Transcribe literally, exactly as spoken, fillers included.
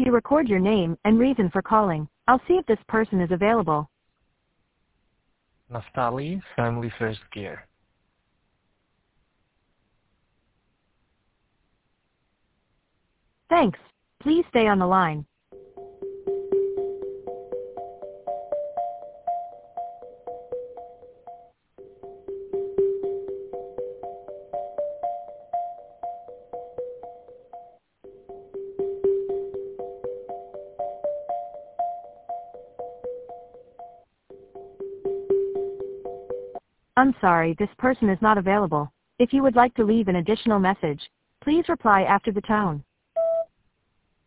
you record your name and reason for calling, I'll see if this person is available. Naftali, Family First Gear. Thanks. Please stay on the line. I'm sorry, this person is not available. If you would like to leave an additional message, please reply after the tone.